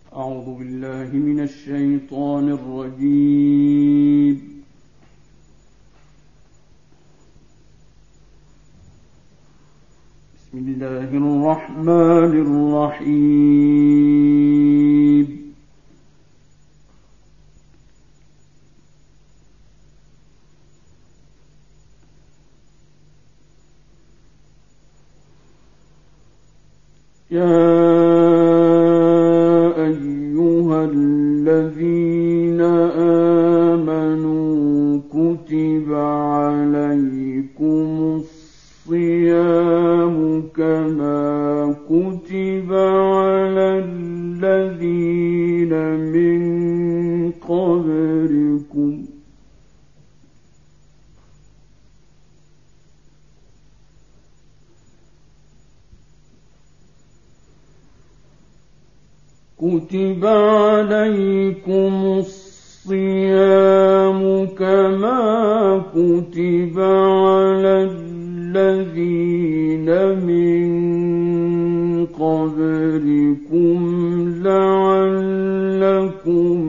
أعوذ بالله من الشيطان الرجيم. بسم الله الرحمن الرحيم. يا أيها الذين آمنوا كتب عليكم الصيام كما كتب على الذين من قبلكم كتب عليكم الصيام كما كتب على الذين من قبلكم لعلكم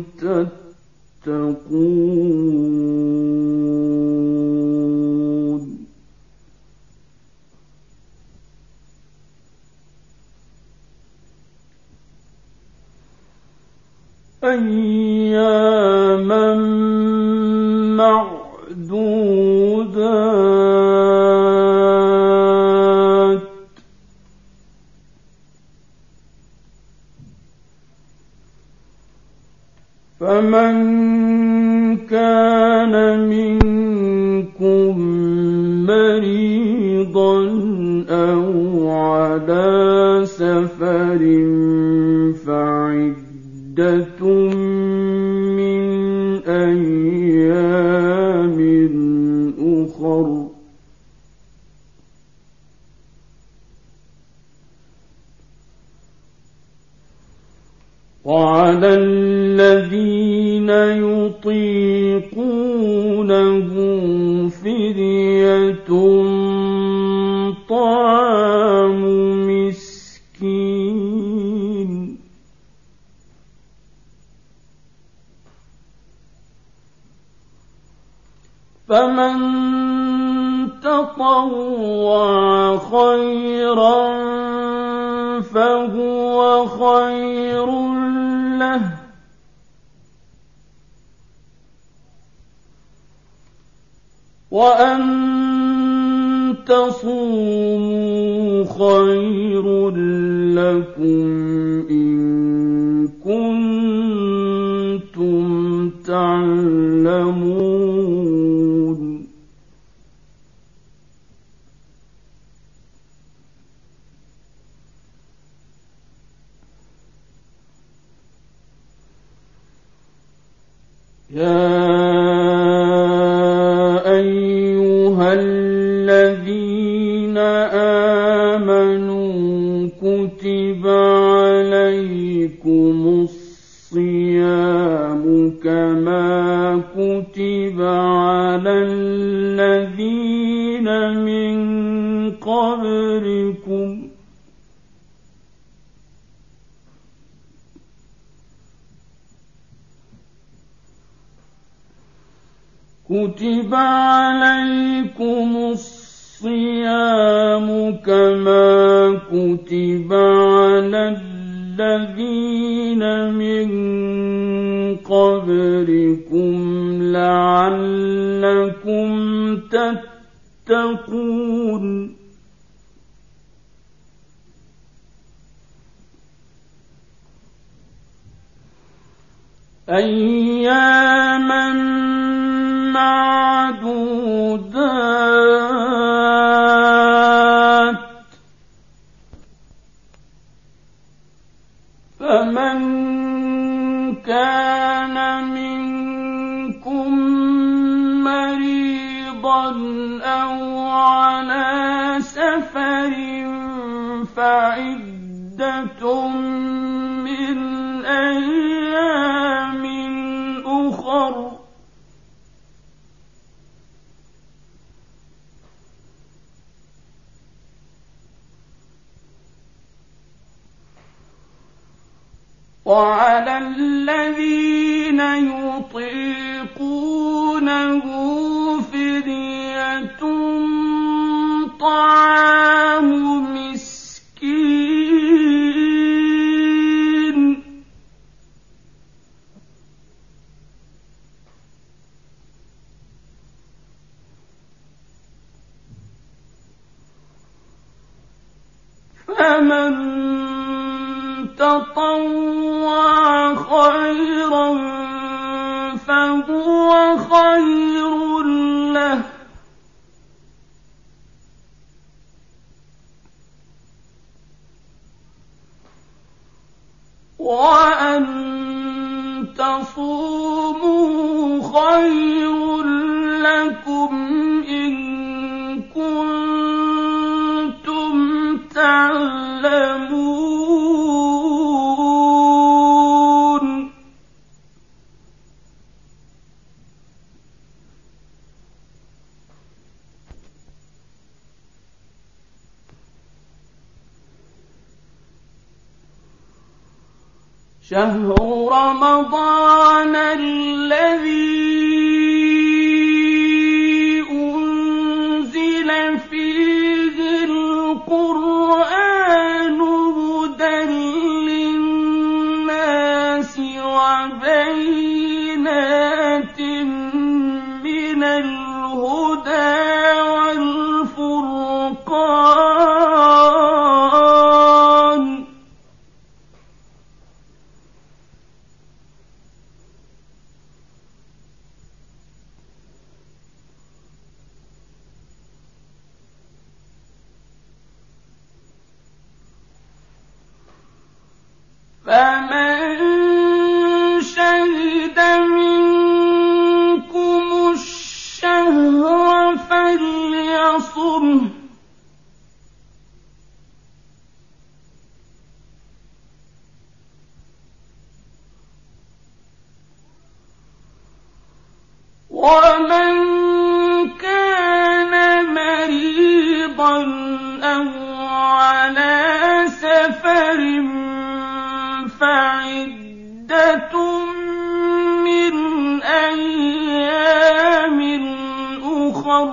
تتقون. أياما معدودات فمن كان منكم مريضا أو على سفر فعدة من أيام أخر وعلى الذين يطيقونه فدية طعام مسكين فمن تطوع خيرا فهو خير له وأن تصوموا خير لكم إن كنتم تعلمون. يا أيها الذين آمنوا كتب عليكم الصيام كما كتب على الذين من قبلكم كتب عليكم الصيام كما كتب على الذين من قبلكم لعلكم تتقون. أياما معدودات فمن كان منكم مريضا أو على سفر فعدة من أيام أخر وعلى الذين يطيقونه فدية طعام مسكين فمن تطوع خيرا فهو خير له وأن تصوموا خير لكم إن كنتم تعلمون شهر رمضان الذي أنزل فيه القرآن هدى للناس وبينات من الهدى والفرقان فمن شهد منكم الشهر فليصمه ومن كان مريضا أو على سفر فعدة من أيام أخر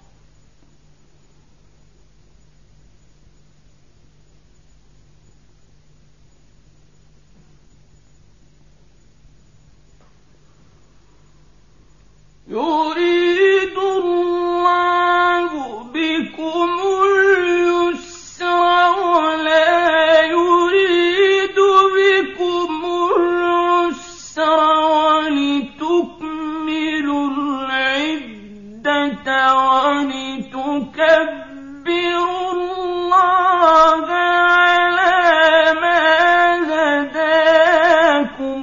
يريد الله بكم اليسر ولا يريد بكم العسر ولتكملوا العدة ولتكبروا الله على ما هداكم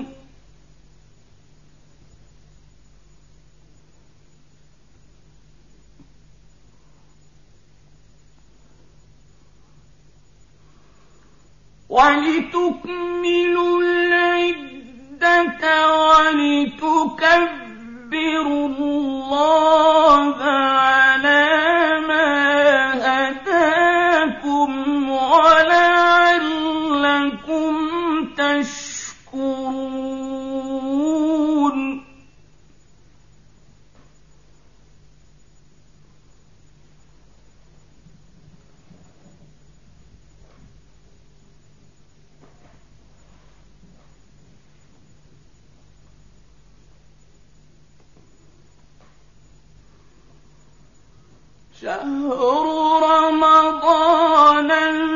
ولتكملوا العدة ولتكبروا الله على ما هداكم ولعلكم تشكرون شهر رمضان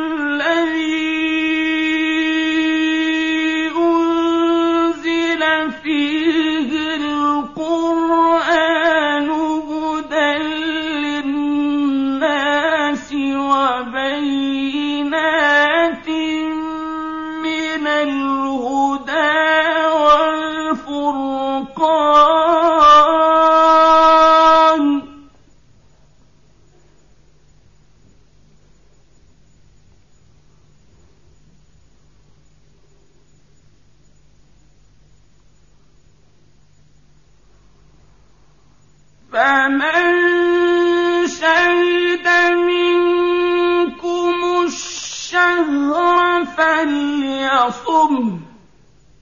الذي أنزل فيه القرآن هدى للناس وبينات من الهدى والفرقان فمن شهد منكم الشهر فليصمه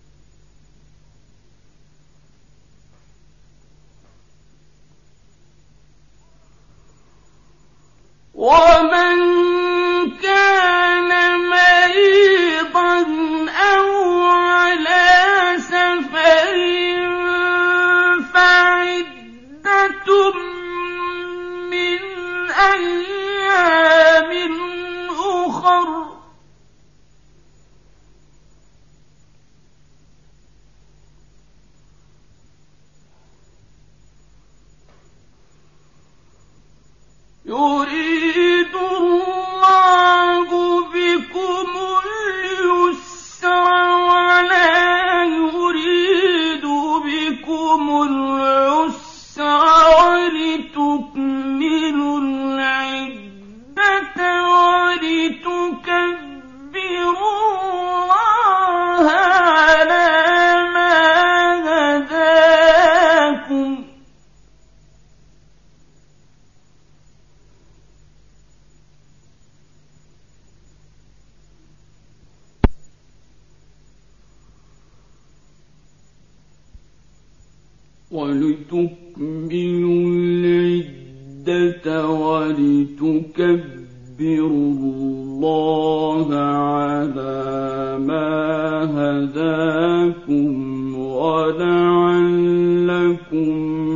ومن كان مريضا أو على سفر فعدة من أيام أخر يريد الله بكم اليسر ولا يريد بكم العسر ولتكملوا العدة ولتكبروا الله على ما هداكم ولتكملوا العدة ولتكبروا الله على ما هداكم ولعلكم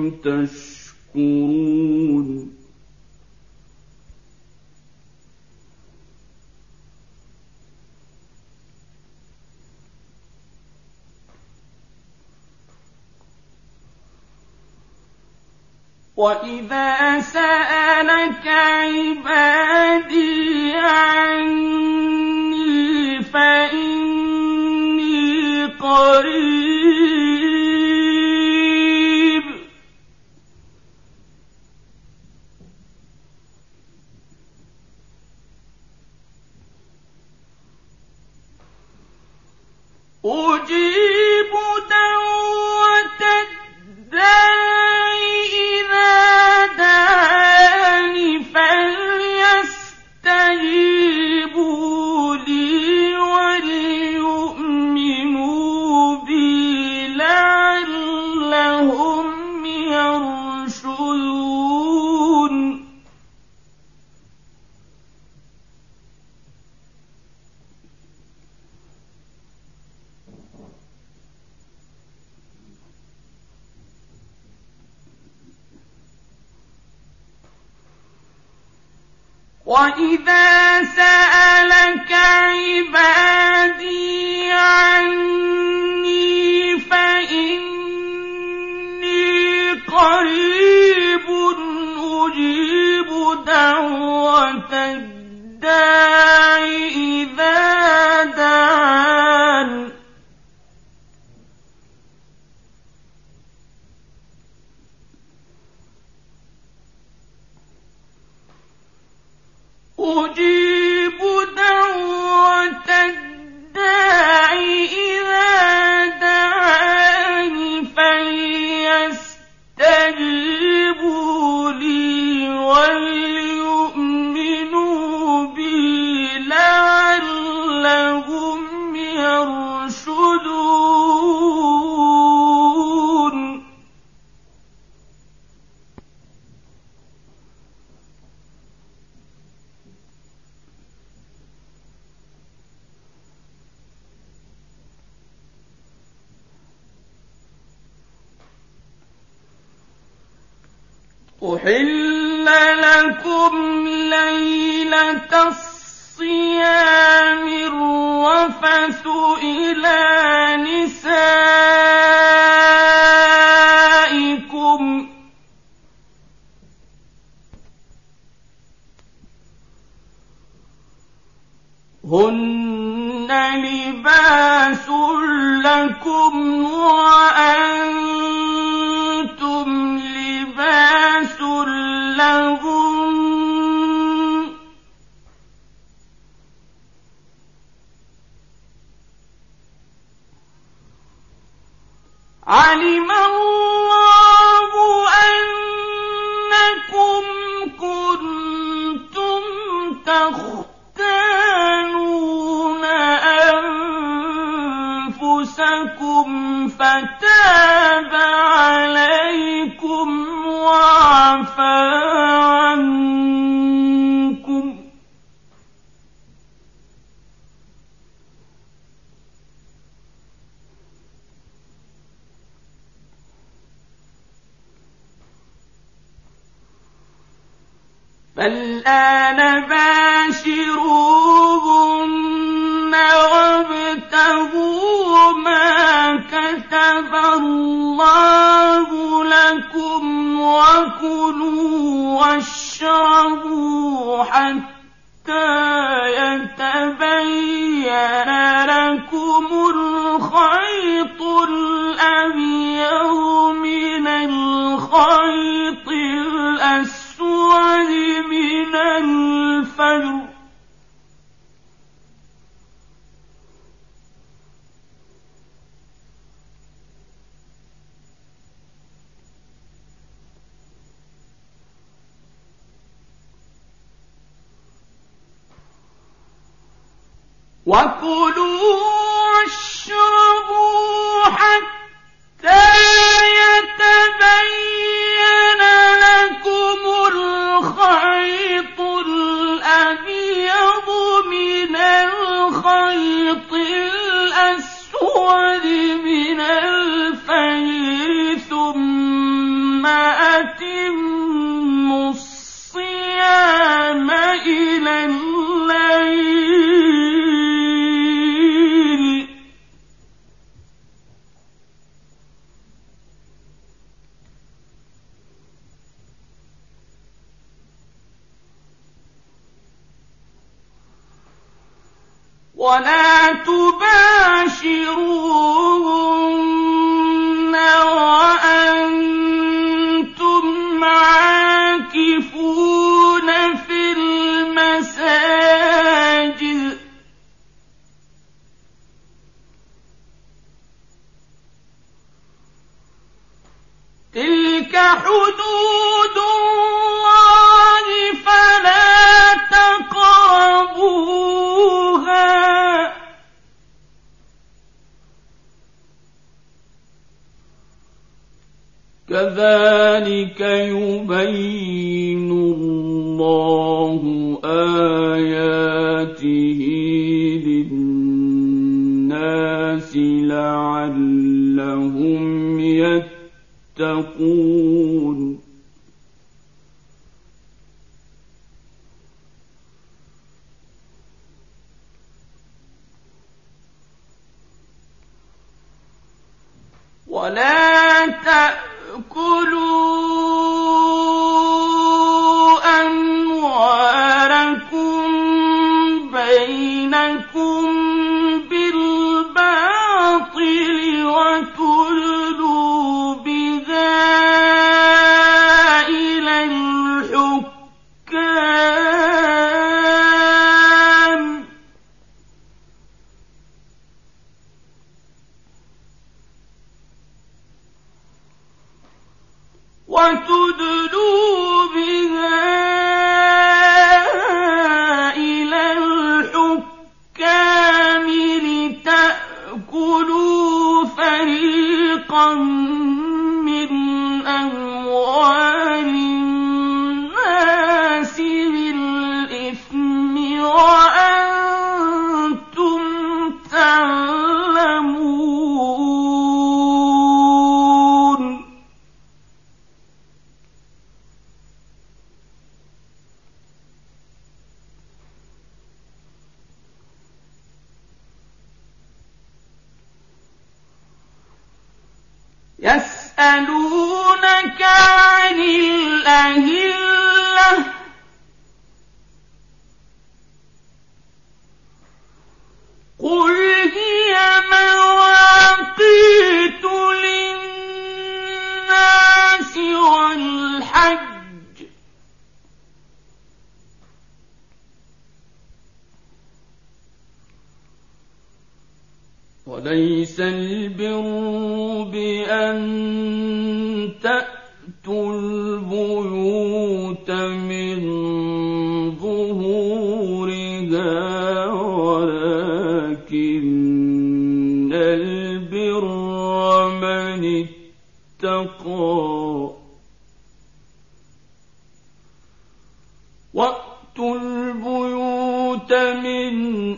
تشكرون وَإِذَا سَأَلَكَ عِبَادِي عَنِّي فَإِنِّي قَرِيبٌ أُجِيبُ دَعْوَةَ الدَّاعِ إِذَا دَعَانِ فَلْيَسْتَجِيبُوا لِي وَلْيُؤْمِنُوا بِي لَعَلَّهُمْ يَرْشُدُونَ وَإِذَا سَأَلَكَ عِبَادِي عَنِّي فَإِنِّي قَرِيبٌ أُجِيبُ دَعْوَةَ الدَّاعِ إِذَا دَعَانِ أُجِيبُ دَعْوَةَ الدَّاعِ إِذَا دَعَانِ فَلْيَسْتَجِيبُوا لِي وَلْيُؤْمِنُوا بِي لَعَلَّهُمْ يَرْشُدُونَ أُحِلَّ لَكُمْ لَيْلَةَ الصِّيَامِ الرَّفَثُ إِلَىٰ نِسَائِكُمْ هُنَّ لِبَاسٌ لَكُمْ وَأَنتُمْ لِبَاسٌ لَهُنَّ عَلِمَ اللَّهُ أَنَّكُمْ كُنتُمْ تَخْتَانُونَ أَنفُسَكُمْ فَتَابَ عَلَيْكُمْ وَعَفَا عَنكُمْ فالآن باشروهن وابتغوا ما كتب الله لكم وكلوا واشربوا حتى يتبين لكم الخيط الأبيض من الخيط الأسود من الفجر وكلوا واشربوا حتى يتبين لكم الخيط الأبيض من الخيط الأسود من الفجر ثم أتموا الصيام إلى الليل ولا تباشروهن وأنتم عاكفون في المساجد تلك حدود الله فلا تقربوها كذلك يبين الله آياته للناس لعلهم يتقون ولا تأكلوا أموالكم بينكم بالباطل وتدلوا بها إلى الحكام لتأكلوا فريقا من أموال الناس بالإثم وأنتم تعلمون يسألونك عن الأهلة قل هي مواقيت للناس والحج وليس البر بأن تأتوا البيوت من ظهورها ولكن البر من اتقى وأتوا البيوت من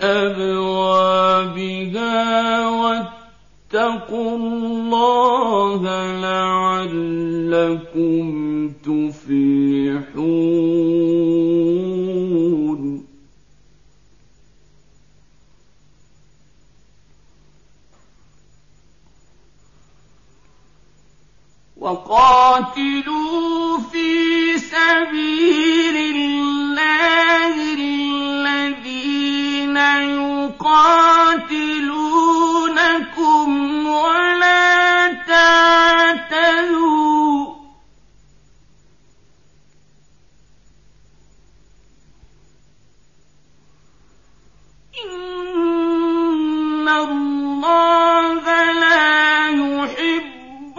أبوابها واتقوا الله لعلكم تفلحون وقاتلوا في سبيل الله الذين يقاتلونكم ولا تعتدوا إن الله لا يحب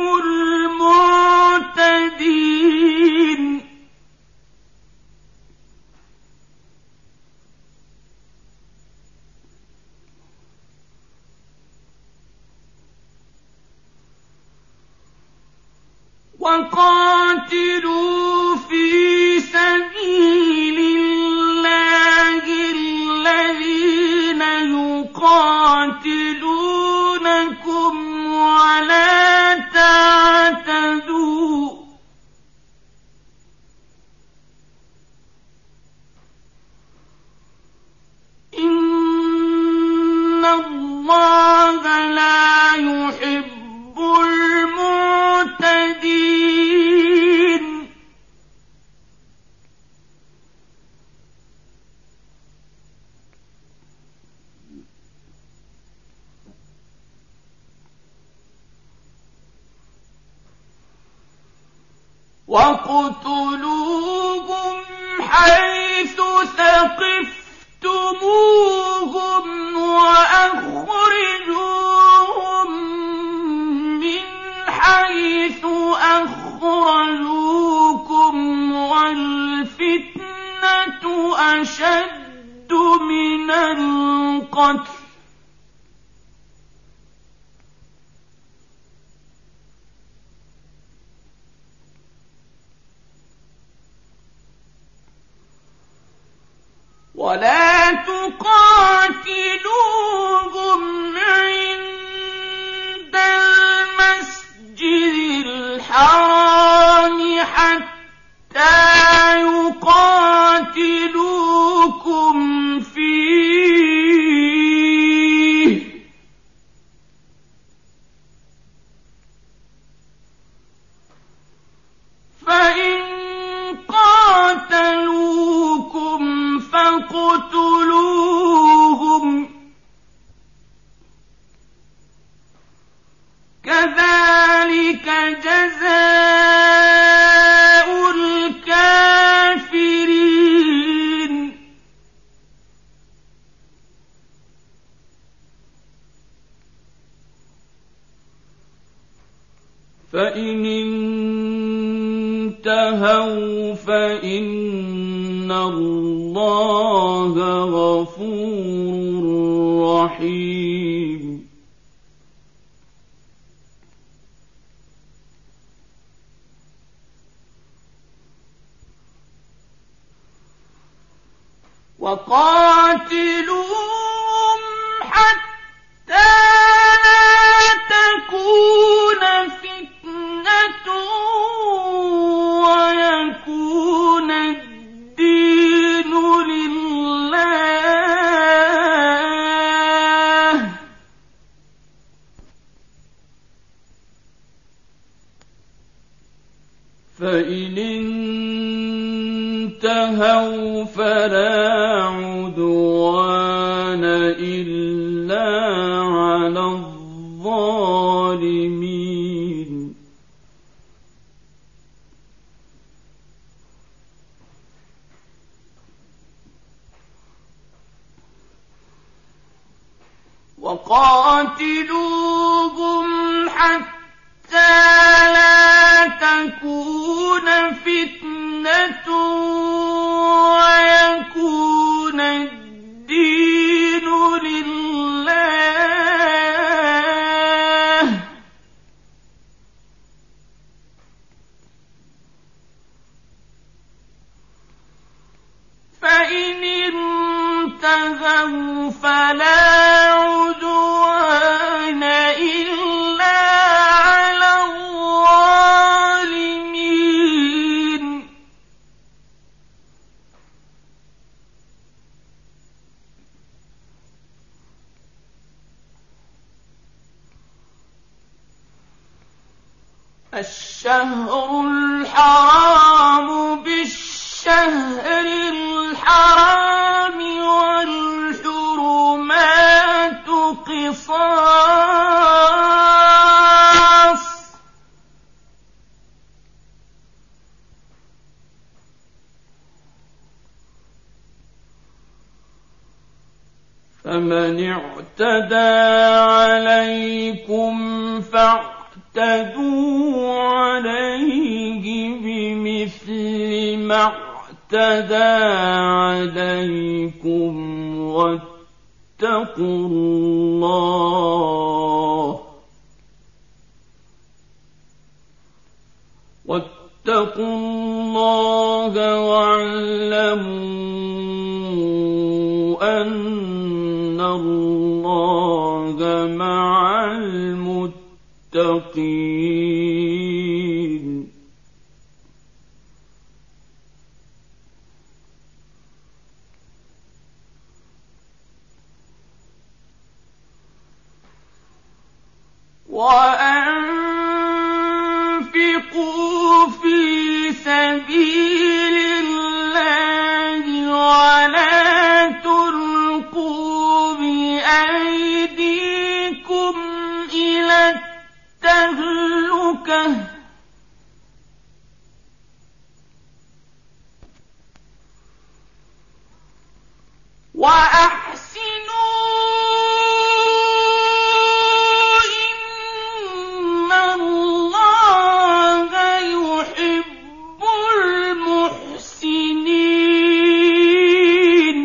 المعتدين وقاتلوا في سبيل الله الذين يقاتلونكم ولا تعتدوا إن الله لا يحب المعتدين واقتلوهم حيث ثقفتموهم وأخرجوهم من حيث أخرجوكم والفتنة أشد من القتل ولا تقاتلوهم عند المسجد الحرام حتى يقاتلوكم فيه فإن قاتلوكم فاقتلوهم كذلك جزاء الكافرين فإن انتهوا فإن الله غفور رحيم وقاتلوهم حتى لا تكون فتنة ويكون الدين لله فإن انتهوا فلا عدوان إلا على الظالمين وقاتلوهم حتى لا تكون فتنة ويكون الدين لله فإن انتهوا فلا عدوان إلا على الشهر الحرام بالشهر الحرام والحرمات قصاص فمن اعتدى عليكم فاعتدوا عليه بمثل ما اعتدى عليكم واتقوا الله واعلموا أن الله مع المتقين وأنفقوا في سبيل الله ولا تلقوا بأيديكم إلى التهلكة وأحسنوا إن الله يحب المحسنين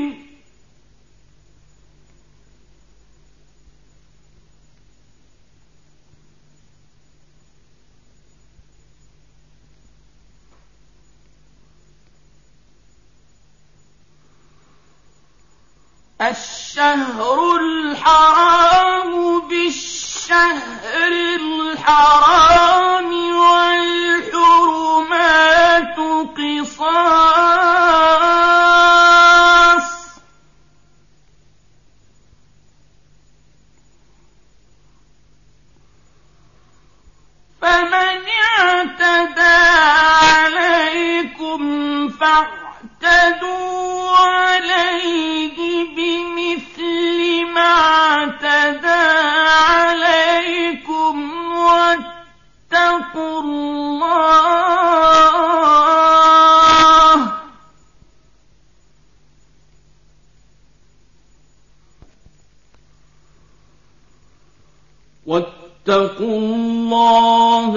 الشهر الحرام بالشهر الحرام والحرمات قصاص فمن اعتدى عليكم فاعتدوا عليه بمثل ما اعتدى عليكم واتقوا الله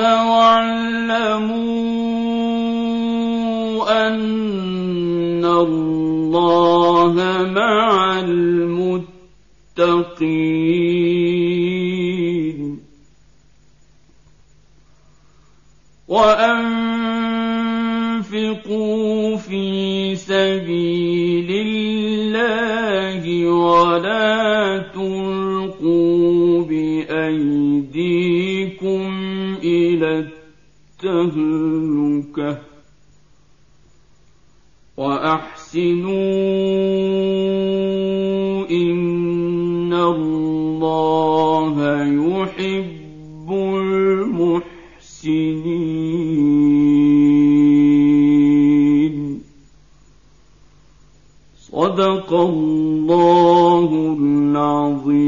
واعلموا أن الله مع المتقين وأنفقوا في سبيل الله ولا تلقوا بأيديكم إلى التهلكة وأحسنوا إن الله يحب المحسنين صدق الله العظيم.